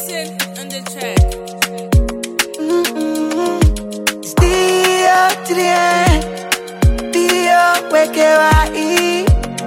Listen on the track. Still to the end. Dio, wake you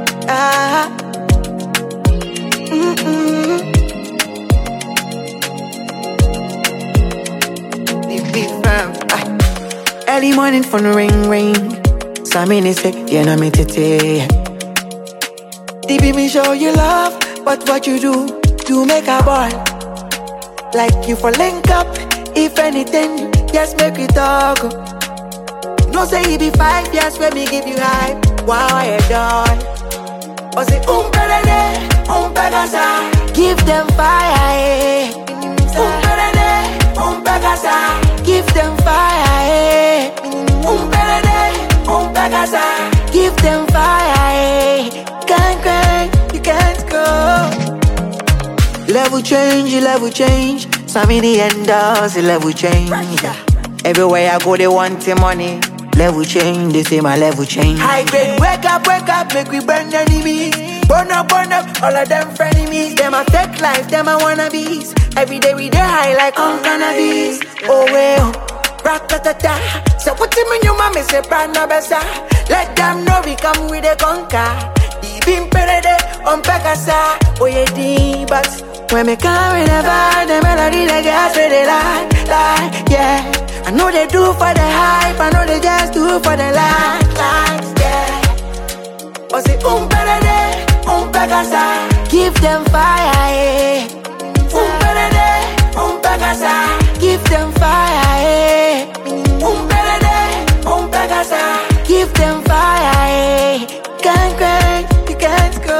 Early morning phone ring. Some minutes say, yeah, na me tete. Deep me show you love, but what you do make a boy. Like you for link up, if anything, just make it talk. No say it be 5 years when me give you hype. Wow, you done. Or say, perede, pegasa. Give them fire, eh. Perede, pegasa. Give them fire, eh. Perede, pegasa. Give them fire, eh. Can't cry, you can't go. Level change. Some in the end does the level change. Everywhere I go, they want the money. Level change, they say my level change. High grade, wake up, make we burn enemies. Burn up, all of them frenemies. Them a fake life, them a wannabes. Every day we dey high like on cannabis. Oh well, rat-ta-ta-ta. So what you mean you mama say brand no besa? Let them know we come with a conquer. Ibim perede, pegasa. Oh yeah, but when me come in the vibe, the melody they get where they lie, yeah. I know they do for the hype, I know they just do for the likes, yeah. Oh say perede, pegasa. Give them fire, eh. Perede, pegasa. Give them fire, eh. Perede, pegasa. Give them fire, eh. Can't cry, you can't go.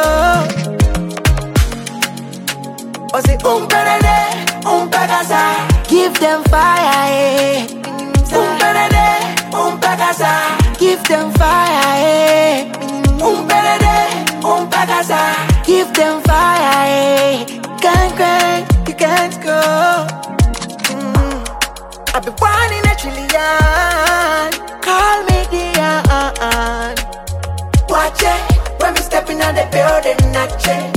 Oh say perede, pegasa. Give them fire, eh. Perede, pegasa. Give them fire, eh. Perede, pegasa. Give them fire, eh. Can't cry, you can't go. I be born in a trillion. Call me Dion. Watch it when we stepping on the building, not it.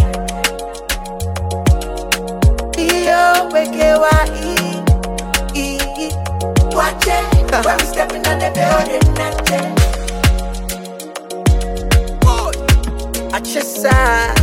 Yo, wake you watch it when we stepping on the building, not it. I just